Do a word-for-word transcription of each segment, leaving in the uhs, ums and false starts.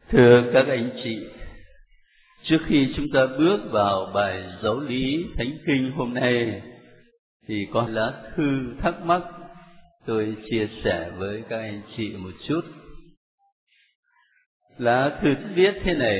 Thưa các anh chị, trước khi chúng ta bước vào bài giáo lý Thánh Kinh hôm nay thì có lá thư thắc mắc tôi chia sẻ với các anh chị một chút. Lá thư viết thế này: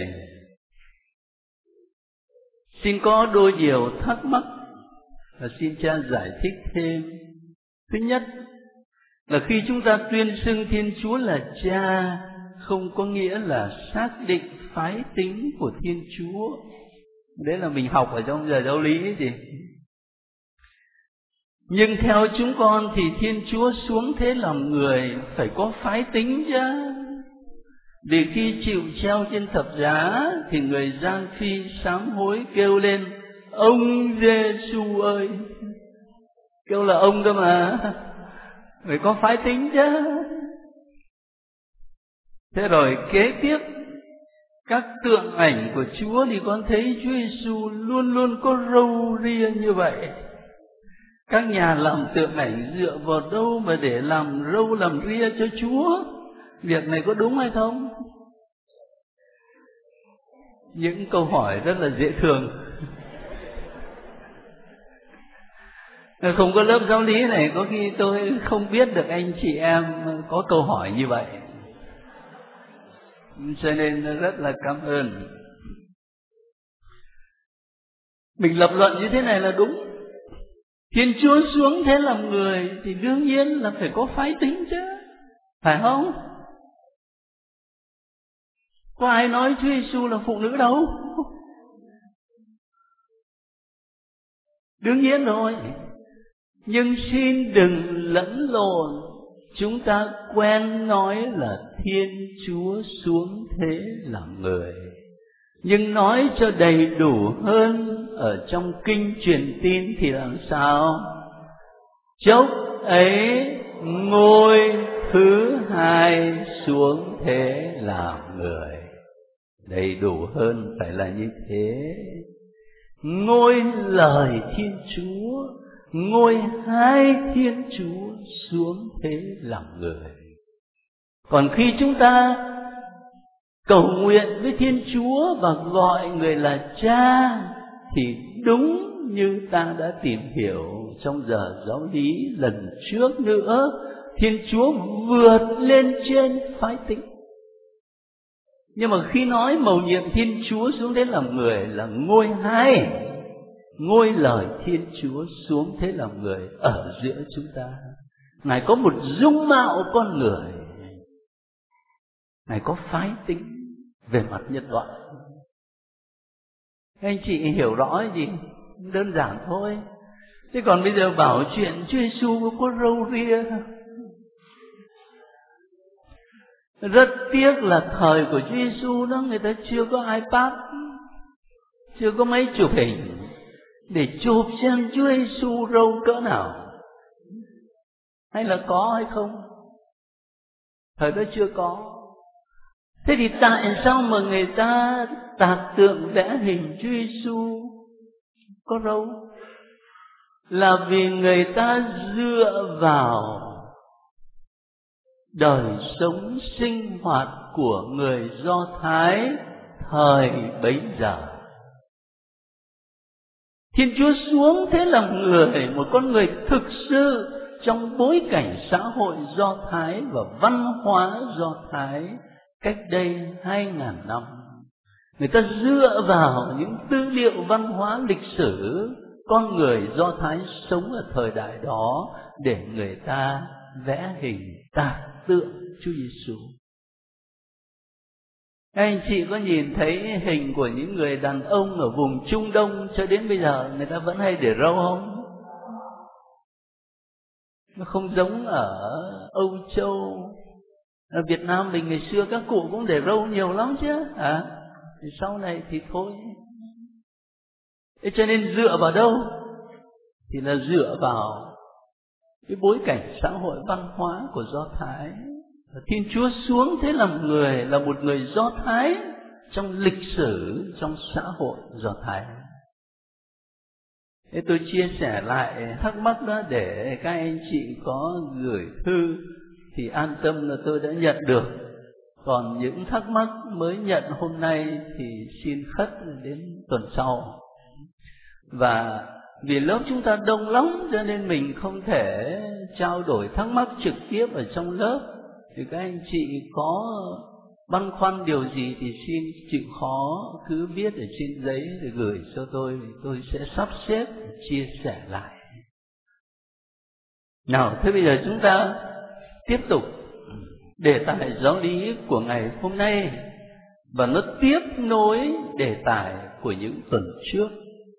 xin có đôi điều thắc mắc và xin cha giải thích thêm. Thứ nhất là khi chúng ta tuyên xưng Thiên Chúa là Cha, không có nghĩa là xác định phái tính của Thiên Chúa. Đấy là mình học ở trong giờ giáo lý ấy gì. Nhưng theo chúng con thì Thiên Chúa xuống thế làm người phải có phái tính chứ. Vì khi chịu treo trên thập giá thì người gian phi sám hối kêu lên: ông Giê-xu ơi! Kêu là ông cơ mà, phải có phái tính chứ. Thế rồi kế tiếp, các tượng ảnh của Chúa thì con thấy Chúa Giêsu luôn luôn có râu ria như vậy. Các nhà làm tượng ảnh dựa vào đâu mà để làm râu làm ria cho Chúa? Việc này có đúng hay không? Những câu hỏi rất là dễ thương. Không có lớp giáo lý này có khi tôi không biết được anh chị em có câu hỏi như vậy. Cho nên rất là cảm ơn. Mình lập luận như thế này là đúng. Thiên Chúa xuống thế làm người thì đương nhiên là phải có phái tính chứ, phải không? Có ai nói Chúa Giêsu là phụ nữ đâu. Đương nhiên rồi. Nhưng xin đừng lẫn lộn. Chúng ta quen nói là Thiên Chúa xuống thế làm người, nhưng nói cho đầy đủ hơn ở trong kinh truyền tin thì làm sao? Chốc ấy ngôi thứ hai xuống thế làm người. Đầy đủ hơn phải là như thế. Ngôi lời Thiên Chúa, ngôi hai Thiên Chúa xuống thế làm người. Còn khi chúng ta cầu nguyện với Thiên Chúa và gọi người là Cha thì đúng như ta đã tìm hiểu trong giờ giáo lý lần trước nữa, Thiên Chúa vượt lên trên phái tính. Nhưng mà khi nói mầu nhiệm Thiên Chúa xuống thế làm người là ngôi hai, ngôi lời Thiên Chúa xuống thế làm người ở giữa chúng ta. Ngài có một dung mạo con người, Ngài có phái tính về mặt nhân loại. Anh chị hiểu rõ gì? Đơn giản thôi. Thế còn bây giờ bảo chuyện Chúa Giêsu có râu ria. Rất tiếc là thời của Chúa Giêsu đó người ta chưa có iPad, chưa có máy chụp hình để chụp xem Chúa Giêsu râu cỡ nào. Hay là có hay không? Thời đó chưa có. Thế thì tại sao mà người ta tạc tượng vẽ hình Chúa Giêsu có râu? Là vì người ta dựa vào đời sống sinh hoạt của người Do Thái thời bấy giờ. Thiên Chúa xuống thế làm người, một con người thực sự trong bối cảnh xã hội Do Thái và văn hóa Do Thái cách đây hai ngàn năm. Người ta dựa vào những tư liệu văn hóa lịch sử con người Do Thái sống ở thời đại đó để người ta vẽ hình tạc tượng Chúa Giêsu. Các anh chị có nhìn thấy hình của những người đàn ông ở vùng Trung Đông cho đến bây giờ người ta vẫn hay để râu không? Nó không giống ở Âu Châu. Ở Việt Nam mình ngày xưa các cụ cũng để râu nhiều lắm chứ, à? Thì sau này thì thôi. Thế cho nên dựa vào đâu? Thì là dựa vào cái bối cảnh xã hội văn hóa của Do Thái. Thiên Chúa xuống thế làm người là một người Do Thái trong lịch sử, trong xã hội Do Thái. Thế tôi chia sẻ lại thắc mắc đó để các anh chị có gửi thư thì an tâm là tôi đã nhận được. Còn những thắc mắc mới nhận hôm nay thì xin khất đến tuần sau. Và vì lớp chúng ta đông lắm cho nên mình không thể trao đổi thắc mắc trực tiếp ở trong lớp. Thì các anh chị có băn khoăn điều gì thì xin chịu khó cứ viết ở trên giấy để gửi cho tôi, tôi sẽ sắp xếp chia sẻ lại. Nào, thế bây giờ chúng ta tiếp tục đề tài giáo lý của ngày hôm nay, và nó tiếp nối đề tài của những tuần trước.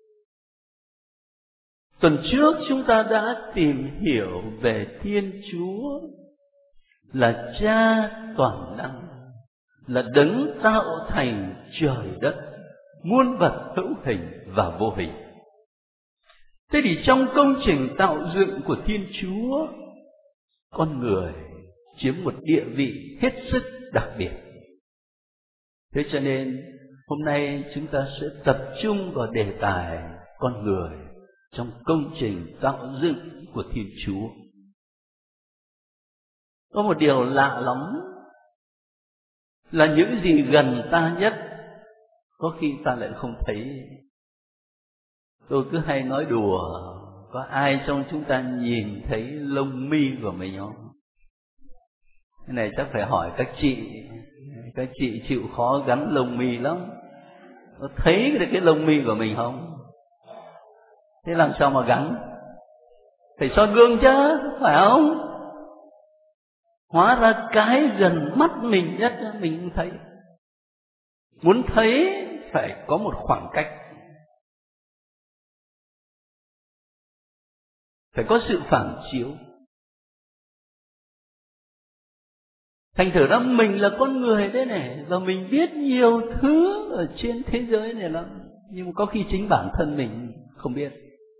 Tuần trước chúng ta đã tìm hiểu về Thiên Chúa là Cha toàn năng, là đấng tạo thành trời đất, muôn vật hữu hình và vô hình. Thế thì trong công trình tạo dựng của Thiên Chúa, con người chiếm một địa vị hết sức đặc biệt. Thế cho nên hôm nay chúng ta sẽ tập trung vào đề tài con người trong công trình tạo dựng của Thiên Chúa. Có một điều lạ lắm là những gì gần ta nhất có khi ta lại không thấy. Tôi cứ hay nói đùa, có ai trong chúng ta nhìn thấy lông mi của mình không? Cái này chắc phải hỏi các chị. Các chị chịu khó gắn lông mi lắm. Có thấy được cái lông mi của mình không? Thế làm sao mà gắn? Phải soi gương chứ, phải không? Hóa ra cái gần mắt mình nhất mình không thấy. Muốn thấy phải có một khoảng cách, phải có sự phản chiếu. Thành thử ra mình là con người đấy này, và mình biết nhiều thứ ở trên thế giới này lắm, nhưng mà có khi chính bản thân mình không biết.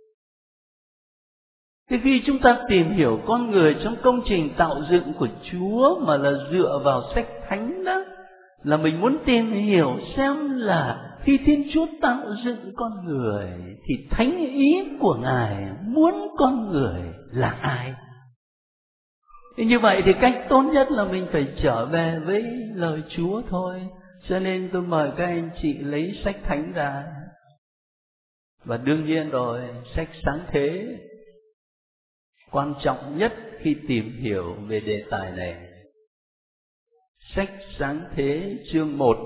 Thế khi chúng ta tìm hiểu con người trong công trình tạo dựng của Chúa mà là dựa vào sách thánh đó, là mình muốn tìm hiểu xem là khi Thiên Chúa tạo dựng con người thì thánh ý của Ngài muốn con người là ai. Thế như vậy thì cách tốt nhất là mình phải trở về với lời Chúa thôi. Cho nên tôi mời các anh chị lấy sách thánh ra. Và đương nhiên rồi, sách Sáng Thế quan trọng nhất khi tìm hiểu về đề tài này. Sách Sáng Thế chương một.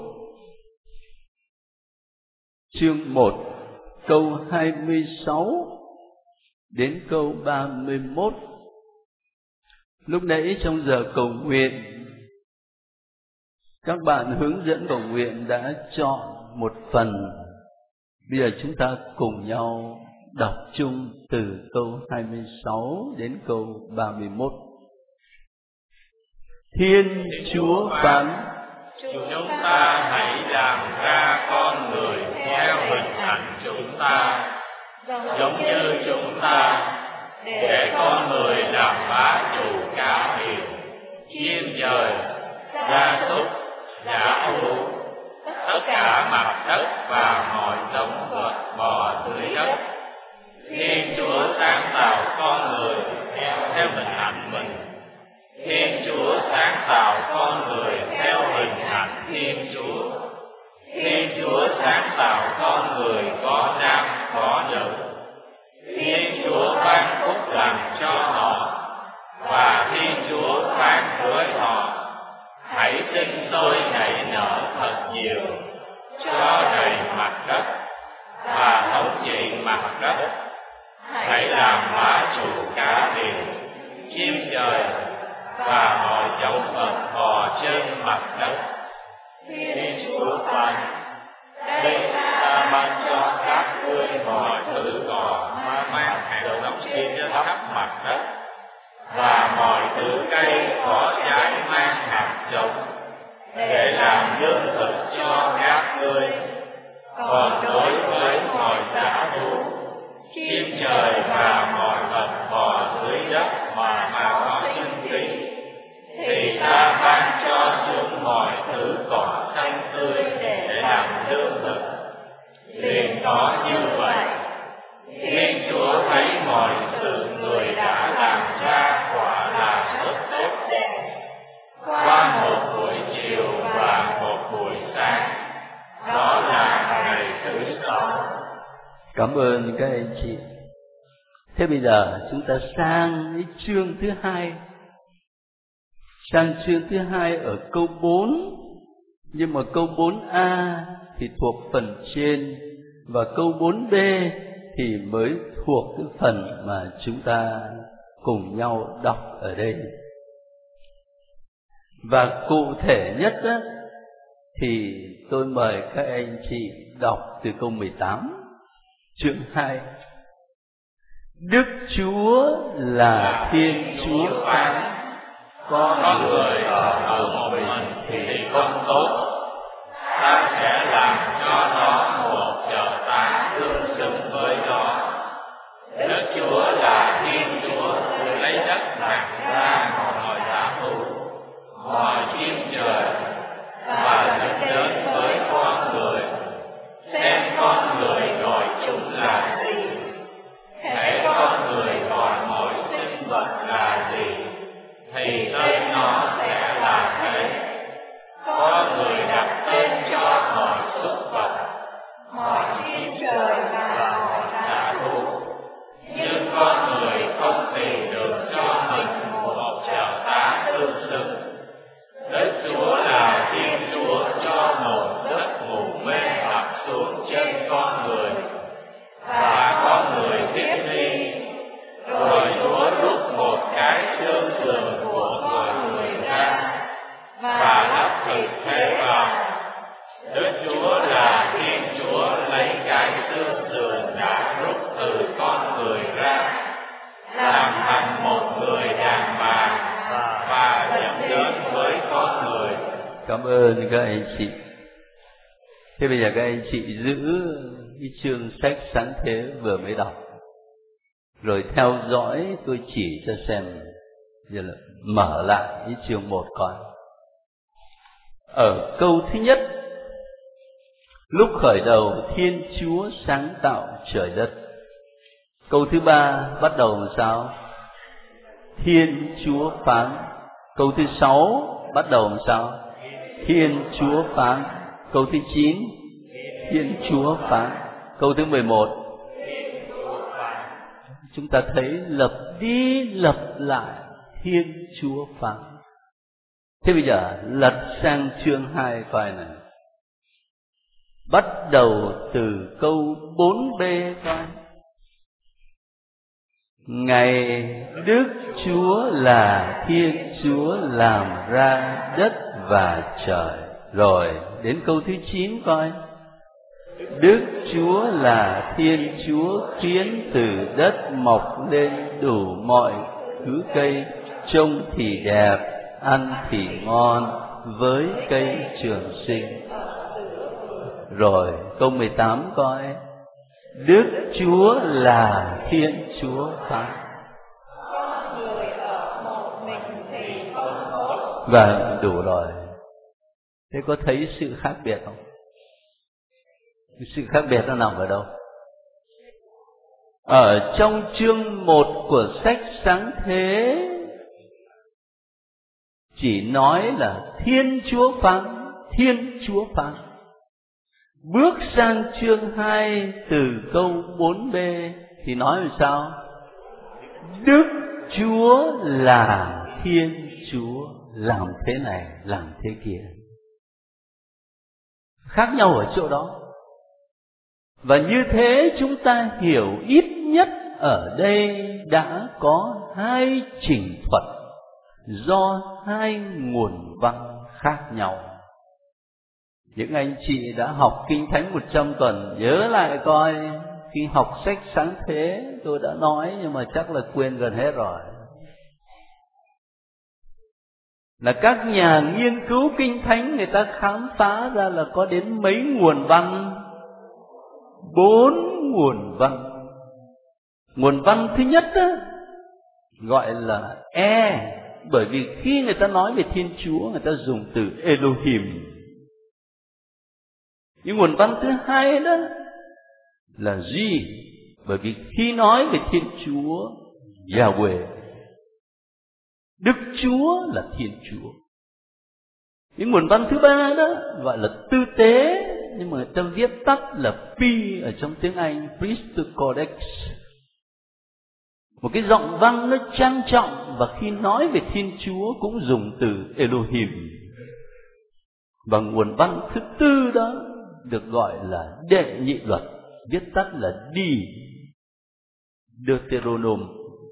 Chương một câu hai mươi sáu đến câu ba mươi mốt. Lúc nãy trong giờ cầu nguyện, các bạn hướng dẫn cầu nguyện đã chọn một phần. Bây giờ chúng ta cùng nhau đọc chung từ câu hai mươi sáu đến câu ba mươi mốt. Thiên Chúa phán: chúng ta hãy làm ra con người theo hình ảnh chúng ta, giống như chúng ta, để con người làm bá chủ cá biển, chim trời, gia súc, dã thú, tất cả mặt đất và mọi giống vật bò dưới đất. Thiên Chúa sáng tạo con người theo hình ảnh mình. Thiên Chúa sáng tạo con người theo hình ảnh Thiên Chúa. Thiên Chúa sáng tạo con người có nam có nữ. Thiên Chúa ban phúc lành cho họ, và Thiên Chúa phán với họ: hãy sinh sôi nảy nở thật nhiều, cho đầy mặt đất và thống trị mặt đất. Hãy làm bá chủ cá biển, chim trời và mọi giống vật bò trên mặt đất. Thiên Chúa phán: đây ta ban cho các ngươi mọi thứ cỏ mang hạt giống trên khắp mặt đất, và mọi thứ cây có trái mang hạt giống, để làm lương thực cho các ngươi. Còn đối với mọi dã thú, chim trời và mọi vật bò dưới đất mà mà có sinh khí, thì ta ban cho chúng mọi thứ cỏ xanh tươi để làm lương thực. Liền có như vậy, Thiên Chúa thấy mọi sự người đã làm ra quả là rất tốt đẹp. Qua một buổi chiều Kitô. Cảm ơn các anh chị. Thế bây giờ chúng ta sang cái chương thứ hai. Sang chương thứ hai ở câu bốn. Nhưng mà câu bốn a thì thuộc phần trên, và câu bốn b thì mới thuộc cái phần mà chúng ta cùng nhau đọc ở đây. Và cụ thể nhất á, thì tôi mời các anh chị đọc từ câu mười tám, chương hai. Đức Chúa là Thiên Chúa phán, Con người ở một mình thì không tốt, ta sẽ làm cho nó một chợ tá tương xứng với nó. Đức Chúa là Thiên Chúa lấy đất nặng ra mọi giá thú, mọi chim trời, và dẫn đến với con người. Xem con người gọi chúng là gì, hễ con người gọi mỗi sinh vật là gì, thì tên nó sẽ là thế. Có người đặt tên cho mọi súc vật, mọi chim trời và mọi dã thú, nhưng con người không tìm được cho mình một trợ tá tương xứng. Đức Chúa là Thiên Chúa cho một giấc ngủ mê ập xuống chân con người, và con người thích nghi. Rồi Chúa rút một cái xương sườn của con người ra và lắp thịt thế vào. Đức Chúa là Thiên Chúa lấy cái xương sườn đã rút từ con người ra, làm thành một người đàn bà và dẫn đến với con người. Cảm ơn các anh chị. Thế bây giờ các anh chị giữ cái chương sách Sáng Thế vừa mới đọc, rồi theo dõi tôi chỉ cho xem. Giờ là mở lại cái chương một coi. Ở câu thứ nhất, lúc khởi đầu Thiên Chúa sáng tạo trời đất. Câu thứ ba bắt đầu làm sao? Thiên Chúa phán. Câu thứ sáu bắt đầu làm sao? Thiên Chúa phán. Câu thứ chín, Thiên Chúa phán. Câu thứ mười một, chúng ta thấy lập đi lập lại Thiên Chúa phán. Thế bây giờ lật sang chương hai coi này. Bắt đầu từ câu bốn b coi. Ngày Đức Chúa là Thiên Chúa làm ra đất và trời. Rồi đến câu thứ chín coi. Đức Chúa là Thiên Chúa khiến từ đất mọc lên đủ mọi thứ cây, trông thì đẹp, ăn thì ngon, với cây trường sinh. Rồi câu mười tám coi. Đức Chúa là Thiên Chúa phán. Và đủ rồi. Thế có thấy sự khác biệt không? Sự khác biệt nó nằm ở đâu? Ở trong chương một của sách Sáng Thế chỉ nói là Thiên Chúa phán, Thiên Chúa phán. Bước sang chương hai từ câu bốn b thì nói làm sao? Đức Chúa là Thiên Chúa làm thế này, làm thế kia. Khác nhau ở chỗ đó. Và như thế chúng ta hiểu ít nhất ở đây đã có hai trình thuật do hai nguồn văn khác nhau. Những anh chị đã học Kinh Thánh một trăm tuần nhớ lại coi. Khi học sách Sáng Thế tôi đã nói, nhưng mà chắc là quên gần hết rồi. Là các nhà nghiên cứu Kinh Thánh người ta khám phá ra là có đến mấy nguồn văn? Bốn nguồn văn. Nguồn văn thứ nhất đó, gọi là E, bởi vì khi người ta nói về Thiên Chúa người ta dùng từ Elohim. Nhưng nguồn văn thứ hai đó là G, bởi vì khi nói về Thiên Chúa, Yahweh, Đức Chúa là Thiên Chúa. Những nguồn văn thứ ba đó gọi là tư tế, nhưng mà người ta viết tắt là P ở trong tiếng Anh, Priesthood Codex. Một cái giọng văn nó trang trọng, và khi nói về Thiên Chúa cũng dùng từ Elohim. Và nguồn văn thứ tư đó được gọi là Đệ Nhị Luật, viết tắt là D, Deuteronomy.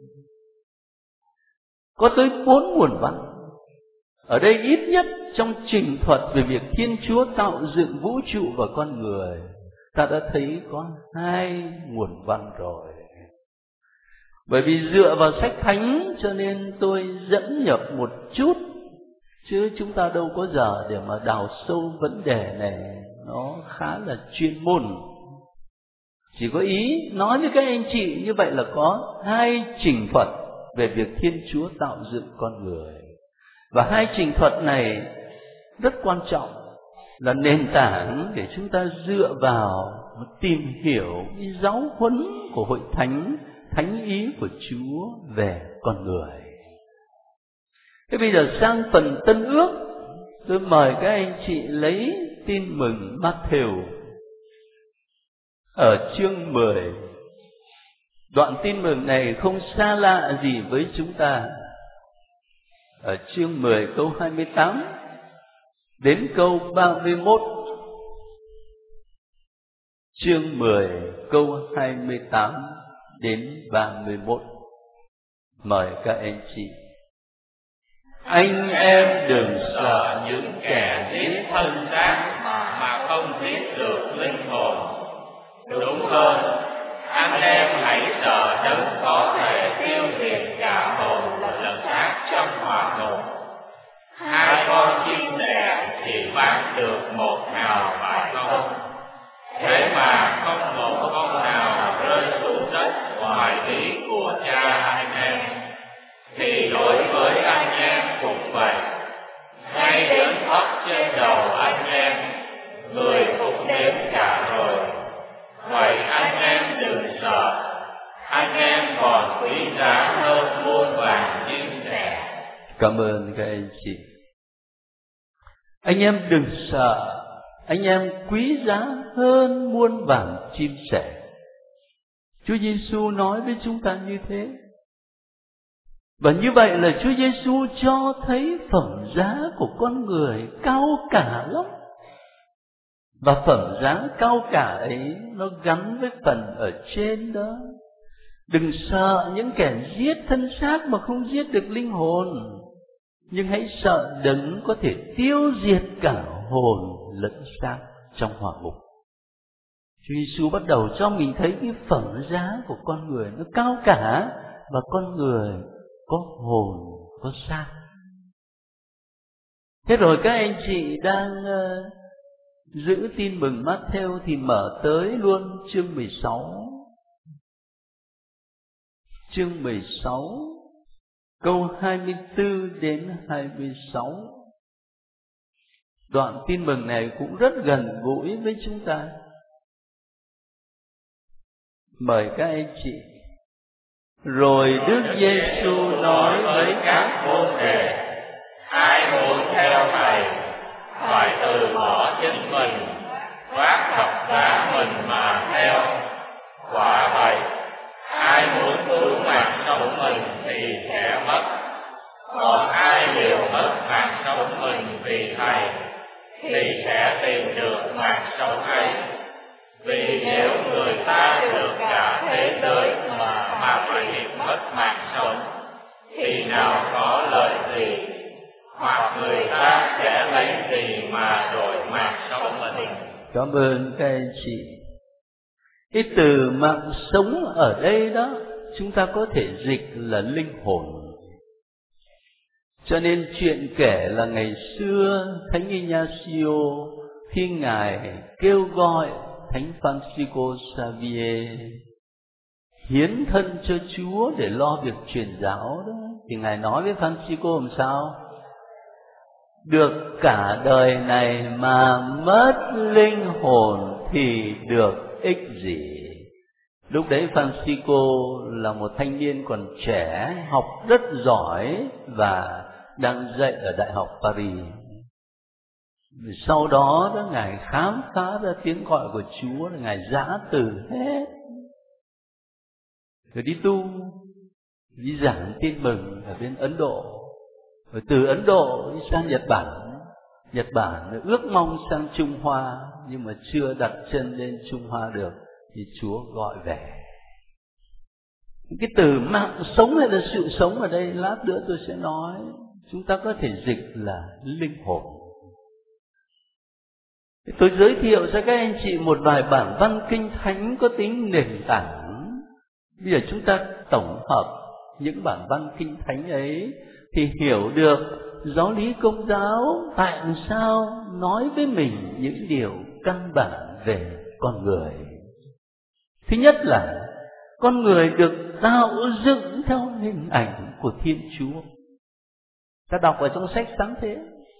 Có tới bốn nguồn văn. Ở đây ít nhất trong trình thuật về việc Thiên Chúa tạo dựng vũ trụ và con người, ta đã thấy có hai nguồn văn rồi. Bởi vì dựa vào sách thánh cho nên tôi dẫn nhập một chút, chứ chúng ta đâu có giờ để mà đào sâu vấn đề này, nó khá là chuyên môn. Chỉ có ý nói với các anh chị như vậy là có hai trình thuật về việc Thiên Chúa tạo dựng con người. Và hai trình thuật này rất quan trọng, là nền tảng để chúng ta dựa vào tìm hiểu cái giáo huấn của Hội Thánh, thánh ý của Chúa về con người. Thế bây giờ sang phần Tân Ước, tôi mời các anh chị lấy tin mừng Matthew ở chương mười. Đoạn tin mừng này không xa lạ gì với chúng ta. Ở chương mười câu hai mươi tám đến câu ba mươi mốt. Chương mười câu hai mươi tám đến ba mươi mốt. Mời các anh chị. Anh em đừng sợ những kẻ giết thân xác mà không giết được linh hồn. Đúng hơn, anh em hãy sợ đấng có thể tiêu diệt cả hồn lẫn xác trong hỏa ngục. Hai con chim sẻ chỉ bán được một hào phải không? Thế mà không một con nào rơi xuống đất ngoài ý của cha anh em. Thì đối với anh em cũng vậy. Ngay đến tóc trên đầu anh em, người cũng đếm cả rồi. Vậy anh em đừng sợ, anh em còn quý giá hơn muôn vàng chim sẻ. Cảm ơn các anh chị. Anh em đừng sợ, anh em quý giá hơn muôn vàng chim sẻ. Chúa Giêsu nói với chúng ta như thế. Và như vậy là Chúa Giêsu cho thấy phẩm giá của con người cao cả lắm. Và phẩm giá cao cả ấy nó gắn với phần ở trên đó. Đừng sợ những kẻ giết thân xác mà không giết được linh hồn, nhưng hãy sợ đấng có thể tiêu diệt cả hồn lẫn xác trong hỏa ngục. Chúa Giêsu bắt đầu cho mình thấy cái phẩm giá của con người nó cao cả, và con người có hồn, có xác. Thế rồi các anh chị đang uh, giữ tin mừng Matthew thì mở tới luôn chương mười sáu. Chương mười sáu, câu hai mươi tư đến hai mươi sáu. Đoạn tin mừng này cũng rất gần gũi với chúng ta. Mời các anh chị. Rồi Đức Giêsu nói với các môn đệ: ai muốn theo Thầy phải từ bỏ chính mình, vác thập giá mình mà theo. Quả vậy, ai muốn cứu mạng sống mình thì sẽ mất, còn ai liều mất mạng sống mình vì Thầy thì sẽ tìm được mạng sống ấy. Vì nếu người ta được cả thế giới mà mà phải bị mất mạng sống, thì nào có lợi gì, hoặc người ta sẽ lấy gì mà đổi mạng sống mình. Cảm ơn các anh chị. Cái từ mạng sống ở đây đó, chúng ta có thể dịch là linh hồn. Cho nên chuyện kể là ngày xưa Thánh Ignacio khi Ngài kêu gọi Thánh Francisco Xavier hiến thân cho Chúa để lo việc truyền giáo đó, thì Ngài nói với Francisco làm sao? Được cả đời này mà mất linh hồn thì được ích gì? Lúc đấy Francisco là một thanh niên còn trẻ, học rất giỏi và đang dạy ở Đại học Paris. Sau đó đó Ngài khám phá ra tiếng gọi của Chúa, là Ngài giã từ hết, rồi đi tu, đi giảng tin mừng ở bên Ấn Độ, rồi từ Ấn Độ đi sang Nhật Bản. Nhật Bản ước mong sang Trung Hoa, nhưng mà chưa đặt chân lên Trung Hoa được thì Chúa gọi về. Cái từ mạng sống hay là sự sống ở đây lát nữa tôi sẽ nói, chúng ta có thể dịch là linh hồn. Tôi giới thiệu cho các anh chị một vài bản văn kinh thánh có tính nền tảng. Bây giờ chúng ta tổng hợp những bản văn kinh thánh ấy thì hiểu được giáo lý Công giáo tại sao nói với mình những điều căn bản về con người. Thứ nhất là con người được tạo dựng theo hình ảnh của Thiên Chúa. Ta đọc ở trong sách Sáng Thế,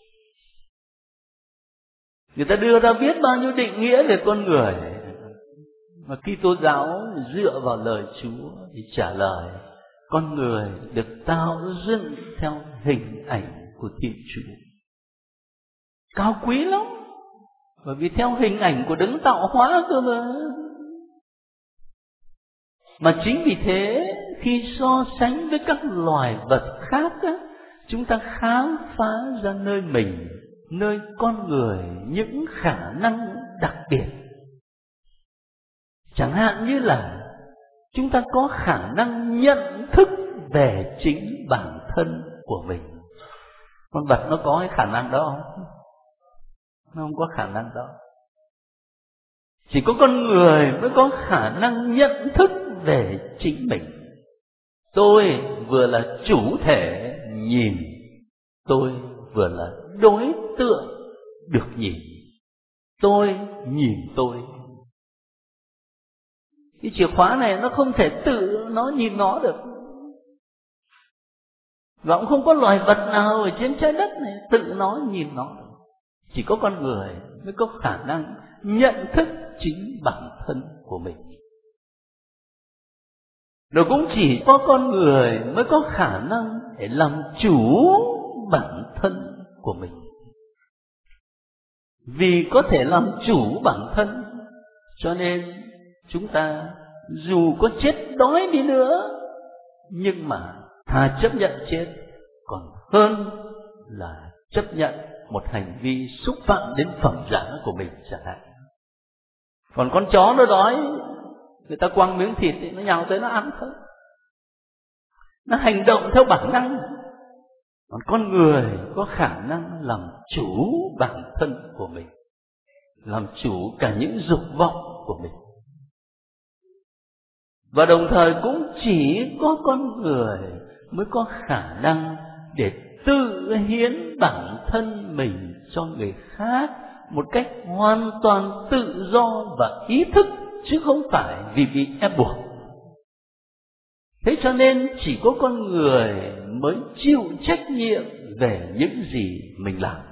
người ta đưa ra biết bao nhiêu định nghĩa về con người, mà Kitô giáo dựa vào lời Chúa thì trả lời con người được tạo dựng theo hình ảnh của Thiên Chúa. Cao quý lắm, bởi vì theo hình ảnh của Đấng tạo hóa cơ mà. Mà chính vì thế khi so sánh với các loài vật khác á, chúng ta khám phá ra nơi mình, nơi con người những khả năng đặc biệt. Chẳng hạn như là chúng ta có khả năng nhận thức về chính bản thân của mình. Con vật nó có cái khả năng đó không? Nó không có khả năng đó. Chỉ có con người mới có khả năng nhận thức về chính mình. Tôi vừa là chủ thể nhìn, tôi vừa là đối tượng được nhìn. Tôi nhìn tôi. Cái chìa khóa này nó không thể tự nó nhìn nó được. Và cũng không có loài vật nào ở trên trái đất này tự nó nhìn nó được. Chỉ có con người mới có khả năng nhận thức chính bản thân của mình. Rồi cũng chỉ có con người mới có khả năng để làm chủ bản thân của mình. Vì có thể làm chủ bản thân, cho nên chúng ta dù có chết đói đi nữa, nhưng mà thà chấp nhận chết còn hơn là chấp nhận một hành vi xúc phạm đến phẩm giá của mình chẳng hạn. Còn con chó nó đói, người ta quăng miếng thịt thì nó nhào tới nó ăn thôi, nó hành động theo bản năng. Còn con người có khả năng làm chủ bản thân của mình, làm chủ cả những dục vọng của mình. Và đồng thời cũng chỉ có con người mới có khả năng để tự hiến bản thân mình cho người khác một cách hoàn toàn tự do và ý thức, chứ không phải vì bị ép buộc. Thế cho nên chỉ có con người mới chịu trách nhiệm về những gì mình làm.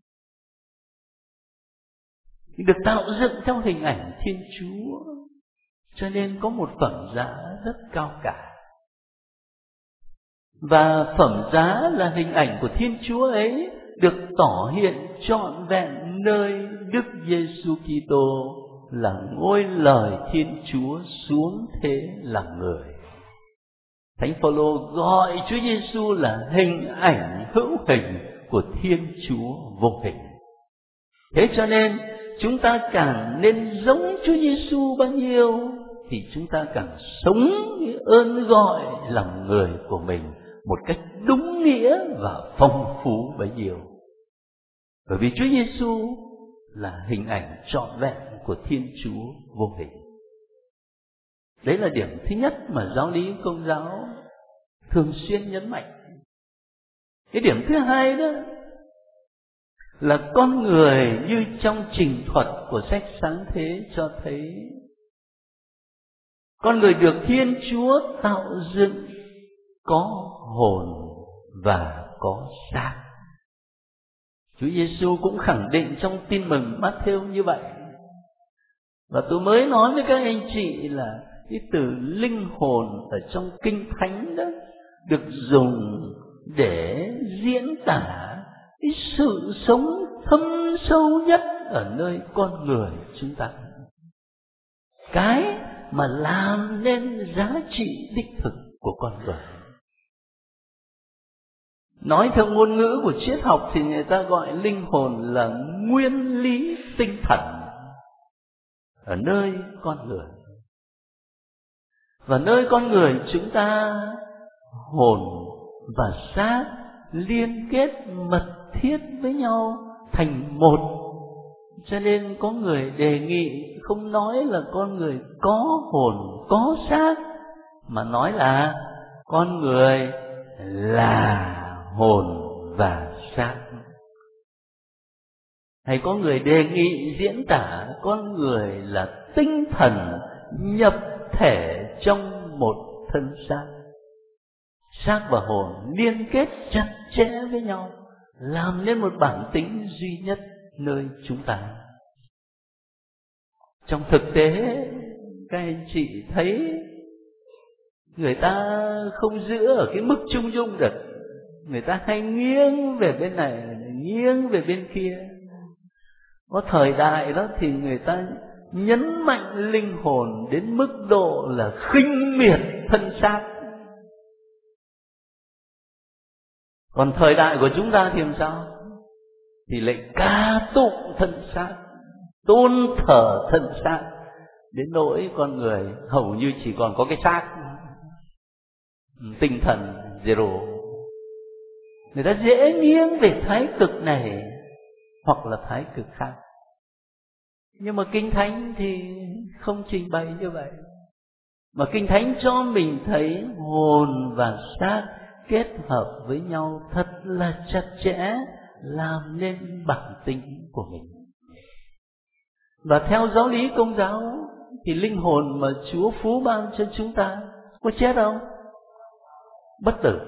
Được tạo dựng theo hình ảnh Thiên Chúa, cho nên có một phẩm giá rất cao cả. Và phẩm giá là hình ảnh của Thiên Chúa ấy được tỏ hiện trọn vẹn nơi Đức Giêsu Kitô là ngôi lời Thiên Chúa xuống thế làm người. Thánh Phaolô gọi Chúa Giêsu là hình ảnh hữu hình của Thiên Chúa vô hình. Thế cho nên chúng ta càng nên giống Chúa Giêsu bao nhiêu thì chúng ta càng sống cái ơn gọi làm người của mình một cách đúng nghĩa và phong phú bấy nhiêu. Bởi vì Chúa Giêsu là hình ảnh trọn vẹn của Thiên Chúa vô hình. Đấy là điểm thứ nhất mà giáo lý Công giáo thường xuyên nhấn mạnh. Cái điểm thứ hai đó là con người như trong trình thuật của sách Sáng Thế cho thấy, con người được Thiên Chúa tạo dựng có hồn và có xác. Chúa Giêsu cũng khẳng định trong Tin mừng Mát-thêu như vậy. Và tôi mới nói với các anh chị là cái từ linh hồn ở trong Kinh Thánh đó được dùng để diễn tả cái sự sống thâm sâu nhất ở nơi con người chúng ta. Cái mà làm nên giá trị đích thực của con người. Nói theo ngôn ngữ của triết học thì người ta gọi linh hồn là nguyên lý tinh thần ở nơi con người. Và nơi con người chúng ta, hồn và xác liên kết mật thiết với nhau thành một. Cho nên có người đề nghị không nói là con người có hồn, có xác, mà nói là con người là hồn và xác. Hay có người đề nghị diễn tả con người là tinh thần nhập thể trong một thân xác. Xác và hồn liên kết chặt chẽ với nhau, làm nên một bản tính duy nhất nơi chúng ta. Trong thực tế, các anh chị thấy người ta không giữ ở cái mức trung dung được. Người ta hay nghiêng về bên này, nghiêng về bên kia. Có thời đại đó thì người ta nhấn mạnh linh hồn đến mức độ là khinh miệt thân xác. Còn thời đại của chúng ta thì làm sao? Thì lại ca tụng thân xác, tôn thờ thân xác, đến nỗi con người hầu như chỉ còn có cái xác, tinh thần zero. Người ta dễ nghiêng về thái cực này hoặc là thái cực khác. Nhưng mà Kinh Thánh thì không trình bày như vậy. Mà Kinh Thánh cho mình thấy hồn và xác kết hợp với nhau thật là chặt chẽ, làm nên bản tính của mình. Và theo giáo lý Công giáo thì linh hồn mà Chúa phú ban cho chúng ta có chết không? Bất tử.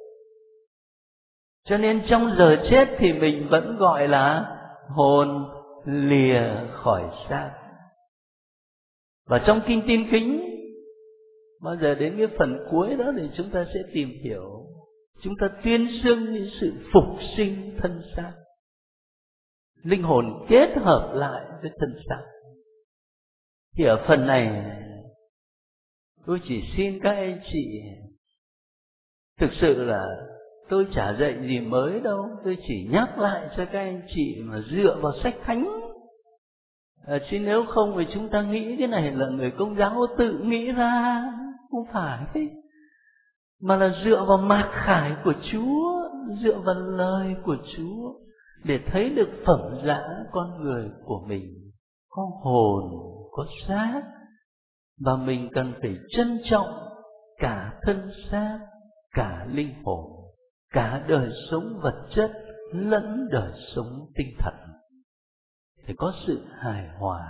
Cho nên trong giờ chết thì mình vẫn gọi là hồn lìa khỏi xác. Và trong Kinh Tin Kính, bao giờ đến cái phần cuối đó thì chúng ta sẽ tìm hiểu, chúng ta tuyên xưng những sự phục sinh thân xác. Linh hồn kết hợp lại với thân xác. Thì ở phần này tôi chỉ xin các anh chị, thực sự là tôi chả dạy gì mới đâu, tôi chỉ nhắc lại cho các anh chị mà dựa vào sách thánh. À, chứ nếu không thì chúng ta nghĩ cái này là người Công giáo tự nghĩ ra, không phải, mà là dựa vào mạt khải của Chúa, dựa vào lời của Chúa để thấy được phẩm giá con người của mình, có hồn, có xác, và mình cần phải trân trọng cả thân xác, cả linh hồn, cả đời sống vật chất lẫn đời sống tinh thần, thì có sự hài hòa.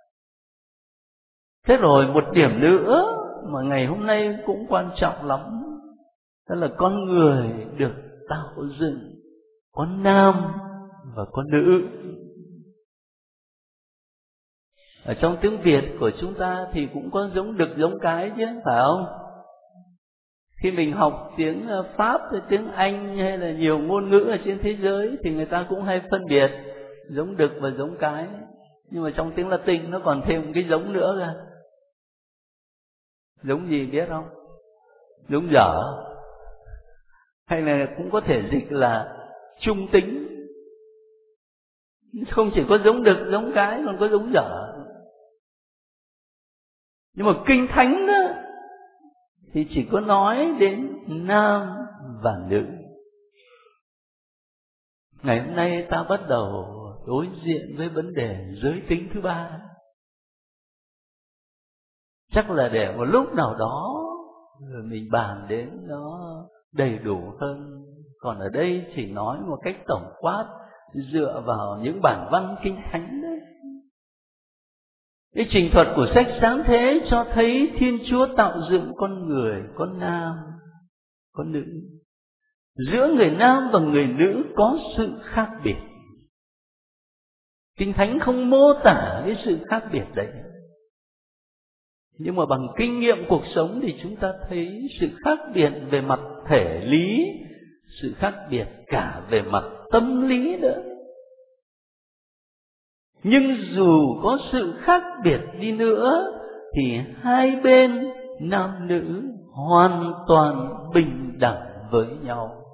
Thế rồi một điểm nữa mà ngày hôm nay cũng quan trọng lắm, đó là con người được tạo dựng có nam và có nữ. Ở trong tiếng Việt của chúng ta thì cũng có giống đực giống cái chứ, phải không? Khi mình học tiếng Pháp, tiếng Anh hay là nhiều ngôn ngữ ở trên thế giới thì người ta cũng hay phân biệt giống đực và giống cái. Nhưng mà trong tiếng Latin nó còn thêm một cái giống nữa ra. Giống gì biết không? Giống dở. Hay là cũng có thể dịch là trung tính. Không chỉ có giống đực, giống cái, còn có giống dở. Nhưng mà Kinh Thánh đó thì chỉ có nói đến nam và nữ. Ngày hôm nay ta bắt đầu đối diện với vấn đề giới tính thứ ba. Chắc là để một lúc nào đó rồi mình bàn đến nó đầy đủ hơn. Còn ở đây chỉ nói một cách tổng quát dựa vào những bản văn Kinh Thánh đấy. Cái trình thuật của sách Sáng Thế cho thấy Thiên Chúa tạo dựng con người có nam, có nữ. Giữa người nam và người nữ có sự khác biệt. Kinh Thánh không mô tả cái sự khác biệt đấy. Nhưng mà bằng kinh nghiệm cuộc sống thì chúng ta thấy sự khác biệt về mặt thể lý, sự khác biệt cả về mặt tâm lý nữa. Nhưng dù có sự khác biệt đi nữa thì hai bên nam nữ hoàn toàn bình đẳng với nhau.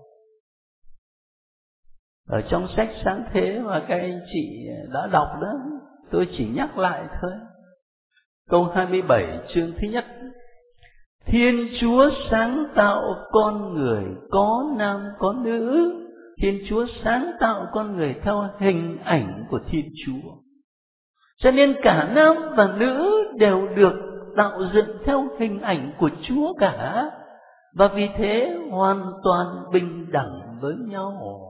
Ở trong sách Sáng Thế mà các anh chị đã đọc đó, tôi chỉ nhắc lại thôi. Câu hai mươi bảy chương thứ nhất: Thiên Chúa sáng tạo con người có nam có nữ. Thiên Chúa sáng tạo con người theo hình ảnh của Thiên Chúa, cho nên cả nam và nữ đều được tạo dựng theo hình ảnh của Chúa cả, và vì thế hoàn toàn bình đẳng với nhau.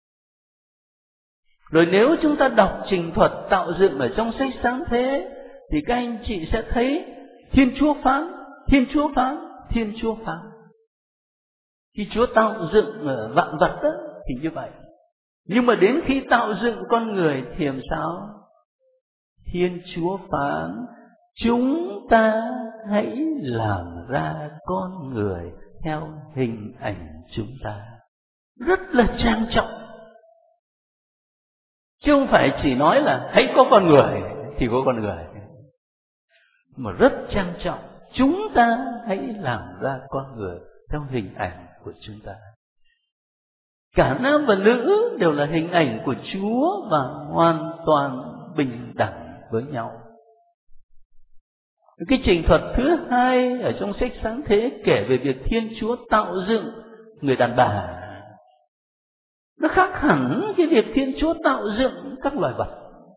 Rồi nếu chúng ta đọc trình thuật tạo dựng ở trong sách Sáng Thế thì các anh chị sẽ thấy Thiên Chúa phán, Thiên Chúa phán, Thiên Chúa phán. Khi Chúa tạo dựng vạn vật đó, thì như vậy. Nhưng mà đến khi tạo dựng con người thì làm sao? Thiên Chúa phán, chúng ta hãy làm ra con người theo hình ảnh chúng ta. Rất là trang trọng. Chứ không phải chỉ nói là hãy có con người thì có con người, mà rất trang trọng. Chúng ta hãy làm ra con người theo hình ảnh của chúng ta. Cả nam và nữ đều là hình ảnh của Chúa và hoàn toàn bình đẳng với nhau. Cái trình thuật thứ hai ở trong sách Sáng Thế kể về việc Thiên Chúa tạo dựng người đàn bà. Nó khác hẳn cái việc Thiên Chúa tạo dựng các loài vật.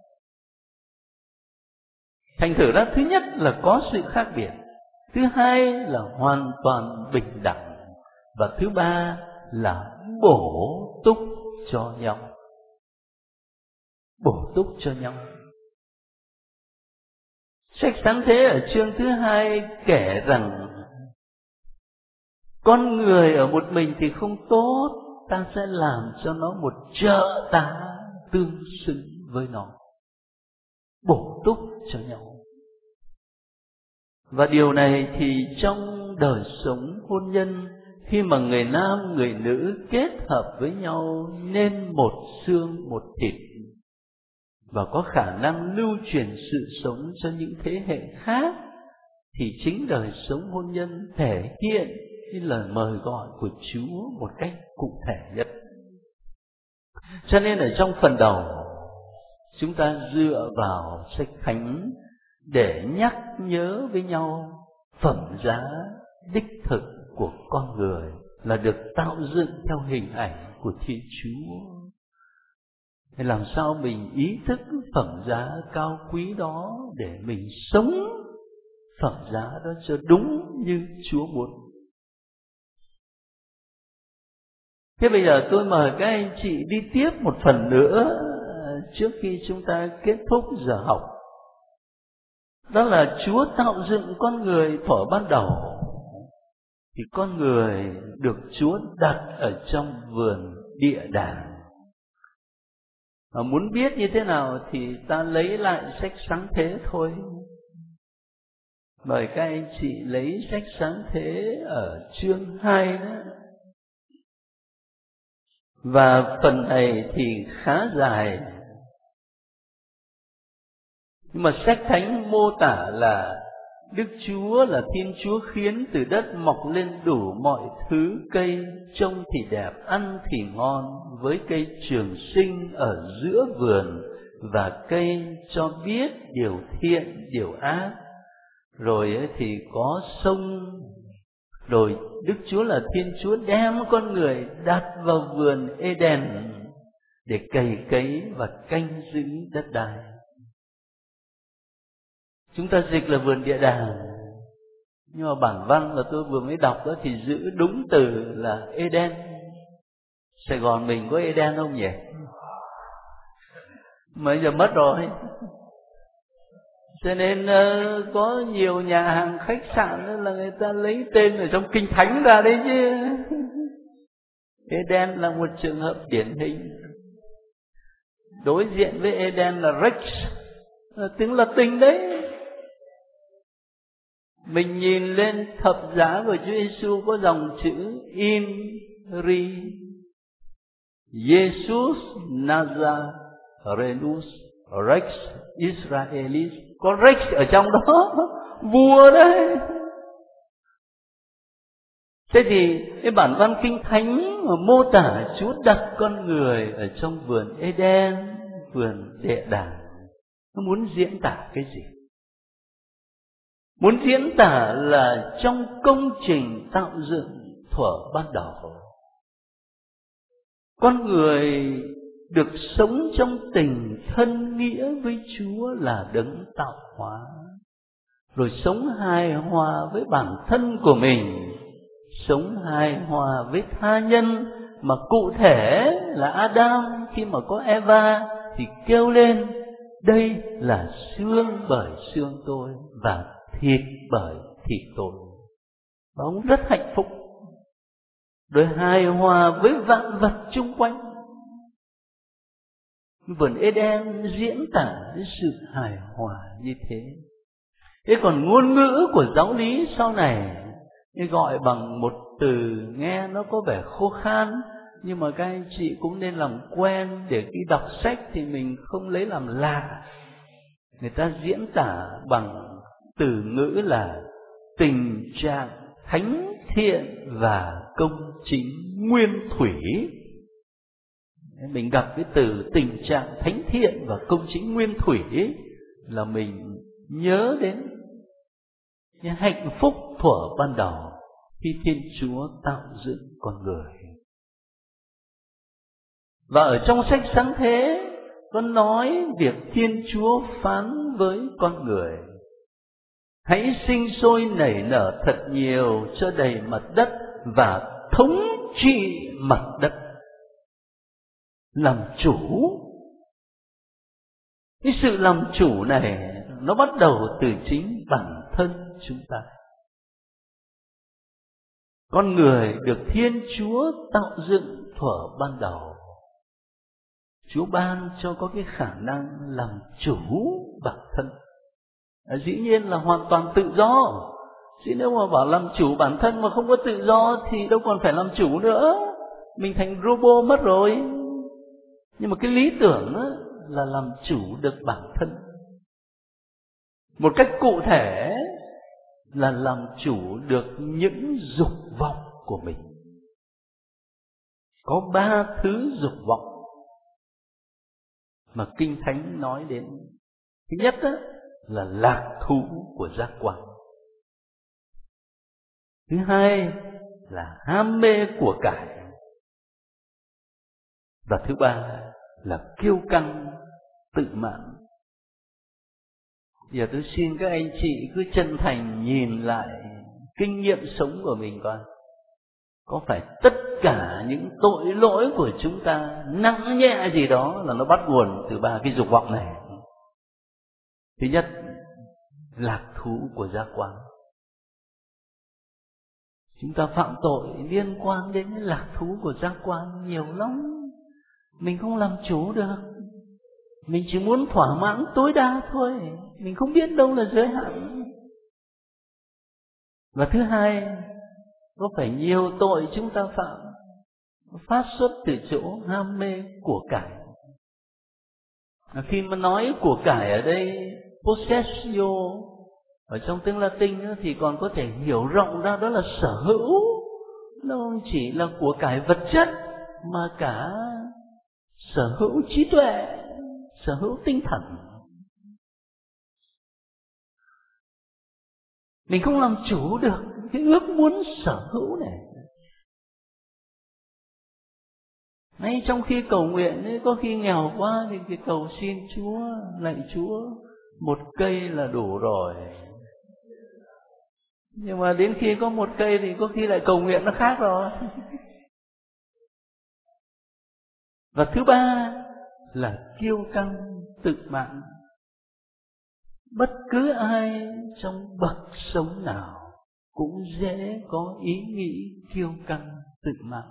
Thành thử ra thứ nhất là có sự khác biệt, thứ hai là hoàn toàn bình đẳng, và thứ ba là bổ túc cho nhau. Bổ túc cho nhau. Sách Sáng Thế ở chương thứ hai kể rằng con người ở một mình thì không tốt, ta sẽ làm cho nó một trợ tá tương xứng với nó, bổ túc cho nhau. Và điều này thì trong đời sống hôn nhân, khi mà người nam người nữ kết hợp với nhau nên một xương một thịt, và có khả năng lưu truyền sự sống cho những thế hệ khác, thì chính đời sống hôn nhân thể hiện cái lời mời gọi của Chúa một cách cụ thể nhất. Cho nên ở trong phần đầu, chúng ta dựa vào sách Thánh để nhắc nhớ với nhau phẩm giá đích thực của con người là được tạo dựng theo hình ảnh của Thiên Chúa. Để làm sao mình ý thức phẩm giá cao quý đó để mình sống phẩm giá đó cho đúng như Chúa muốn. Thế bây giờ tôi mời các anh chị đi tiếp một phần nữa trước khi chúng ta kết thúc giờ học. Đó là Chúa tạo dựng con người thuở ban đầu, thì con người được Chúa đặt ở trong vườn địa đàng. Mà muốn biết như thế nào thì ta lấy lại sách Sáng Thế thôi. Mời các anh chị lấy sách Sáng Thế ở chương hai đó. Và phần này thì khá dài, nhưng mà sách Thánh mô tả là Đức Chúa là Thiên Chúa khiến từ đất mọc lên đủ mọi thứ cây, trông thì đẹp, ăn thì ngon, với cây trường sinh ở giữa vườn và cây cho biết điều thiện, điều ác. Rồi thì có sông. Rồi Đức Chúa là Thiên Chúa đem con người đặt vào vườn Eden để cày cấy và canh giữ đất đai. Chúng ta dịch là vườn địa đàng, nhưng mà bản văn là tôi vừa mới đọc đó thì giữ đúng từ là Eden. Sài Gòn mình có Eden không nhỉ? Bây giờ mất rồi. Cho nên uh, có nhiều nhà hàng khách sạn là người ta lấy tên ở trong Kinh Thánh ra đấy chứ. Eden là một trường hợp điển hình. Đối diện với Eden là Rex, là tiếng Latin đấy. Mình nhìn lên thập giá của Chúa Giêsu có dòng chữ In Ri Jesus Nazarenus Rex Israelis, có Rex ở trong đó, vua đấy. Thế thì cái bản văn Kinh Thánh mà mô tả Chúa đặt con người ở trong vườn Eden, vườn địa đàng, nó muốn diễn tả cái gì? Muốn diễn tả là trong công trình tạo dựng thuở ban đầu, con người được sống trong tình thân nghĩa với Chúa là đấng tạo hóa, rồi sống hài hòa với bản thân của mình, sống hài hòa với tha nhân, mà cụ thể là Adam khi mà có Eva thì kêu lên: đây là xương bởi xương tôi và thịt bởi thịt tôi. Và ông rất hạnh phúc, rồi hài hòa với vạn vật chung quanh. Vườn Eden diễn tả cái sự hài hòa như thế. Thế còn ngôn ngữ của giáo lý sau này gọi bằng một từ nghe nó có vẻ khô khan, nhưng mà các anh chị cũng nên làm quen để khi đọc sách thì mình không lấy làm lạ. Người ta diễn tả bằng từ ngữ là tình trạng thánh thiện và công chính nguyên thủy. Mình gặp cái từ tình trạng thánh thiện và công chính nguyên thủy ấy, là mình nhớ đến cái hạnh phúc thuở ban đầu khi Thiên Chúa tạo dựng con người. Và ở trong sách Sáng Thế có nói việc Thiên Chúa phán với con người: hãy sinh sôi nảy nở thật nhiều cho đầy mặt đất và thống trị mặt đất. Làm chủ. Cái sự làm chủ này nó bắt đầu từ chính bản thân chúng ta. Con người được Thiên Chúa tạo dựng thuở ban đầu, Chúa ban cho có cái khả năng làm chủ bản thân. À, dĩ nhiên là hoàn toàn tự do. Chứ nếu mà bảo làm chủ bản thân mà không có tự do thì đâu còn phải làm chủ nữa, mình thành robot mất rồi. Nhưng mà cái lý tưởng đó là làm chủ được bản thân. Một cách cụ thể là làm chủ được những dục vọng của mình. Có ba thứ dục vọng mà Kinh Thánh nói đến. Thứ nhất đó là lạc thú của giác quan. Thứ hai là ham mê của cải. Và thứ ba là kiêu căng tự mãn. Giờ tôi xin các anh chị cứ chân thành nhìn lại kinh nghiệm sống của mình coi. Có phải tất cả những tội lỗi của chúng ta nặng nhẹ gì đó là nó bắt nguồn từ ba cái dục vọng này? Thứ nhất, lạc thú của giác quan. Chúng ta phạm tội liên quan đến cái lạc thú của giác quan nhiều lắm. Mình không làm chủ được. Mình chỉ muốn thỏa mãn tối đa thôi. Mình không biết đâu là giới hạn. Và thứ hai, có phải nhiều tội chúng ta phạm phát xuất từ chỗ ham mê của cải. Khi mà nói của cải ở đây, possessio, ở trong tiếng Latin thì còn có thể hiểu rộng ra đó là sở hữu. Nó không chỉ là của cải vật chất, mà cả sở hữu trí tuệ, sở hữu tinh thần. Mình không làm chủ được cái ước muốn sở hữu này. Ngay trong khi cầu nguyện ấy, có khi nghèo quá thì cái cầu xin Chúa, lạy Chúa, một cây là đủ rồi. Nhưng mà đến khi có một cây thì có khi lại cầu nguyện nó khác rồi. Và thứ ba là kiêu căng tự mãn. Bất cứ ai trong bậc sống nào cũng dễ có ý nghĩ kiêu căng tự mãn.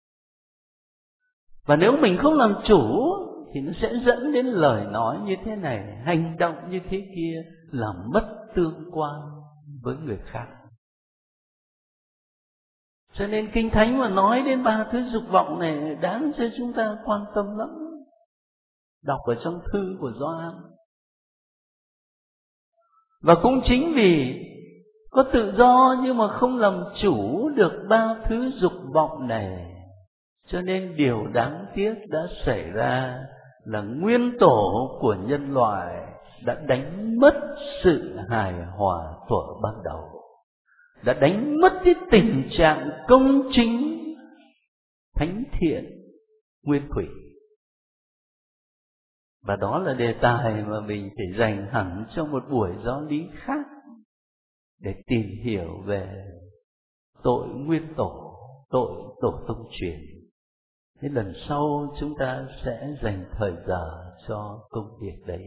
Và nếu mình không làm chủ thì nó sẽ dẫn đến lời nói như thế này, hành động như thế kia, làm mất tương quan với người khác. Cho nên Kinh Thánh mà nói đến ba thứ dục vọng này đáng cho chúng ta quan tâm lắm. đọc ở trong thư của Gioan. Và cũng chính vì có tự do nhưng mà không làm chủ được ba thứ dục vọng này, cho nên điều đáng tiếc đã xảy ra là nguyên tổ của nhân loại đã đánh mất sự hài hòa thuở ban đầu, đã đánh mất cái tình trạng công chính, thánh thiện, nguyên thủy. Và đó là đề tài mà mình phải dành hẳn cho một buổi giáo lý khác để tìm hiểu về tội nguyên tổ, tội tổ tông truyền. Thế lần sau chúng ta sẽ dành thời giờ cho công việc đấy.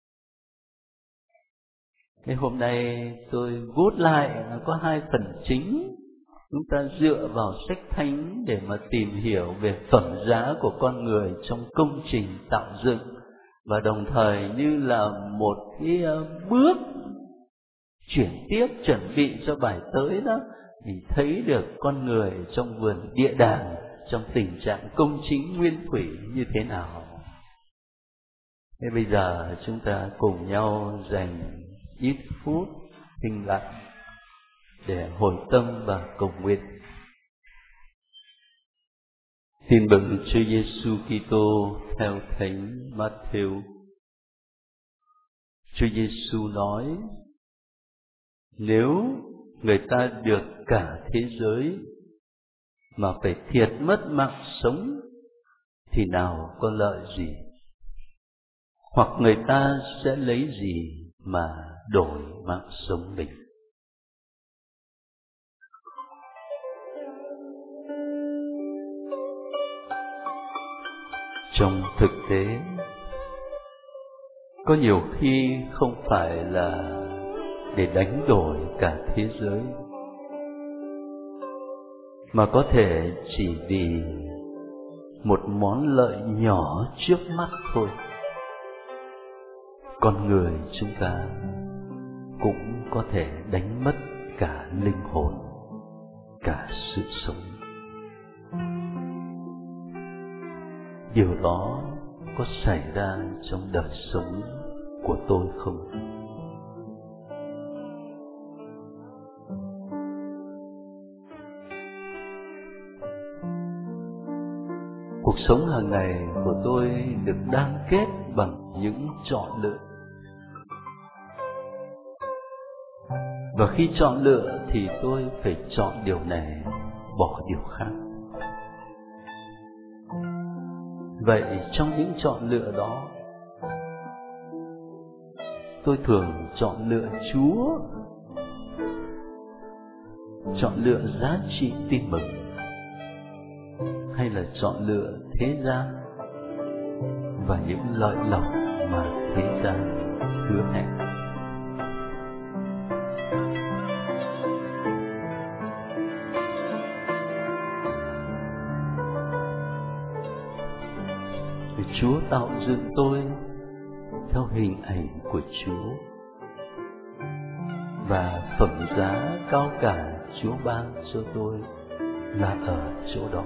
Thế hôm nay tôi gút lại là có hai phần chính. Chúng ta dựa vào sách thánh để mà tìm hiểu về phẩm giá của con người trong công trình tạo dựng, và đồng thời như là một cái bước chuyển tiếp chuẩn bị cho bài tới đó, thì thấy được con người trong vườn địa đàng trong tình trạng công chính nguyên thủy như thế nào. Thế bây giờ chúng ta cùng nhau dành ít phút thinh lặng để hồi tâm và cầu nguyện. Tin mừng Chúa Giêsu Kitô theo Thánh Matthew. Chúa Giêsu nói: nếu người ta được cả thế giới mà phải thiệt mất mạng sống thì nào có lợi gì? Hoặc người ta sẽ lấy gì mà đổi mạng sống mình? Trong thực tế, có nhiều khi không phải là để đánh đổi cả thế giới, mà có thể chỉ vì một món lợi nhỏ trước mắt thôi, con người chúng ta cũng có thể đánh mất cả linh hồn, cả sự sống. Điều đó có xảy ra trong đời sống của tôi không? Cuộc sống hàng ngày của tôi được đan kết bằng những chọn lựa. Và khi chọn lựa thì tôi phải chọn điều này, bỏ điều khác. Vậy trong những chọn lựa đó, tôi thường chọn lựa Chúa, chọn lựa giá trị tin mừng, hay là chọn lựa thế gian và những lợi lộc mà thế gian hứa hẹn? Chúa tạo dựng tôi theo hình ảnh của Chúa, và phẩm giá cao cả Chúa ban cho tôi là ở chỗ đó.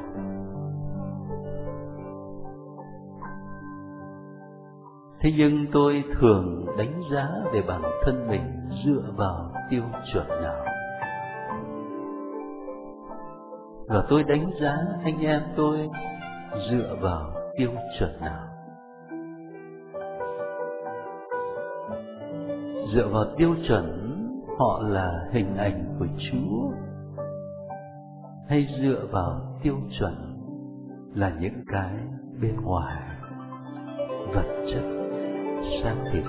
Thế nhưng tôi thường đánh giá về bản thân mình dựa vào tiêu chuẩn nào? Và tôi đánh giá anh em tôi dựa vào tiêu chuẩn nào? Dựa vào tiêu chuẩn họ là hình ảnh của Chúa, hay dựa vào tiêu chuẩn là những cái bên ngoài, vật chất, xác thịt?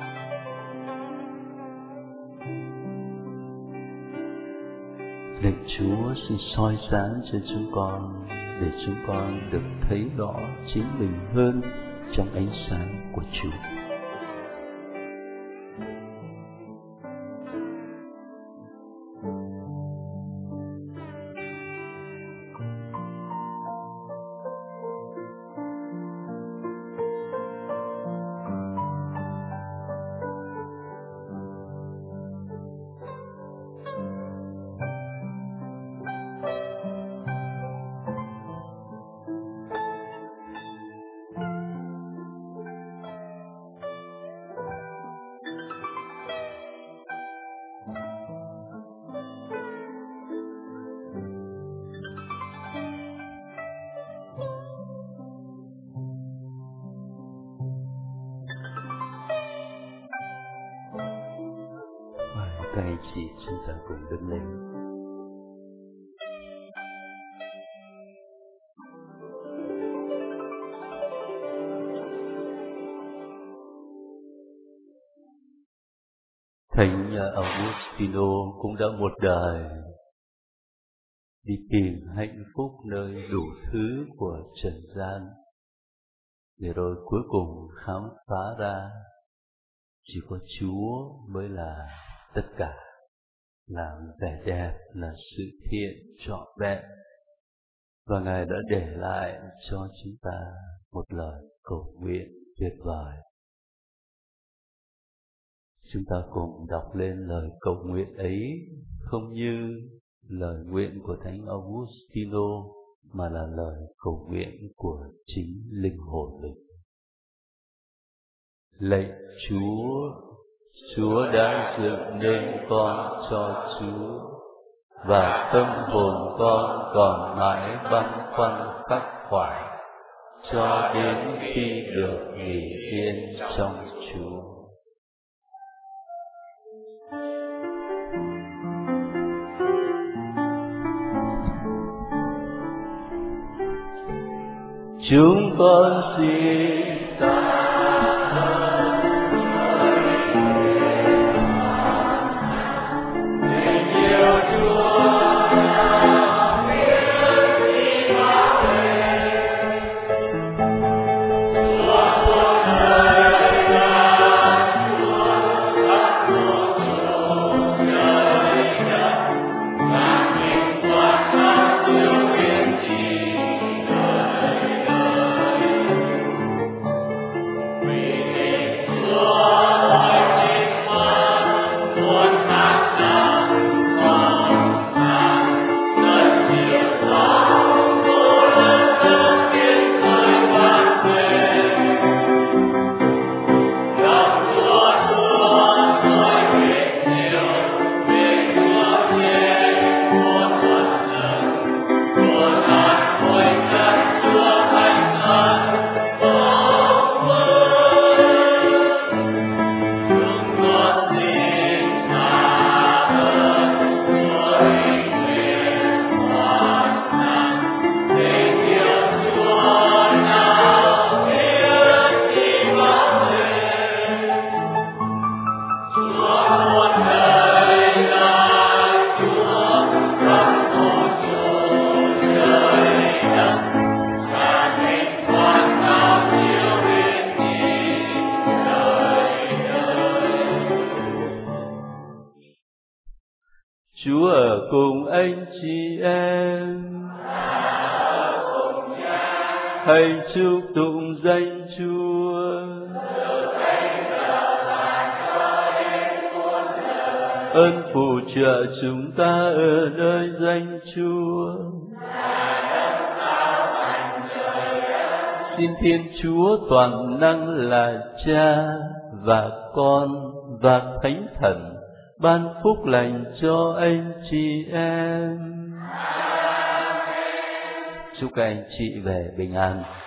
Lạy Chúa xin soi sáng cho chúng con, để chúng con được thấy rõ chính mình hơn trong ánh sáng của Chúa. Các anh chị chúng ta cùng đứng lên. Thánh Augustino cũng đã một đời đi tìm hạnh phúc nơi đủ thứ của trần gian, để rồi cuối cùng khám phá ra chỉ có Chúa mới là tất cả, là vẻ đẹp, là sự thiện trọn vẹn. Và Ngài đã để lại cho chúng ta một lời cầu nguyện tuyệt vời. Chúng ta cùng đọc lên lời cầu nguyện ấy, không như lời nguyện của Thánh Augustino, mà là lời cầu nguyện của chính linh hồn mình. Lạy Chúa, Chúa đã dựng nên con cho Chúa, và tâm hồn con còn mãi băn khoăn khắc khoải, cho đến khi được nghỉ yên trong Chúa. Chúng con xin ta Chúa ở cùng anh chị em. Hãy chúc tụng danh Chúa. Ơn phù trợ chúng ta ở nơi danh Chúa. Xin Thiên Chúa toàn năng là Cha và Con và Thánh Thần ban phúc lành cho anh chị em. Chúc các anh chị về bình an.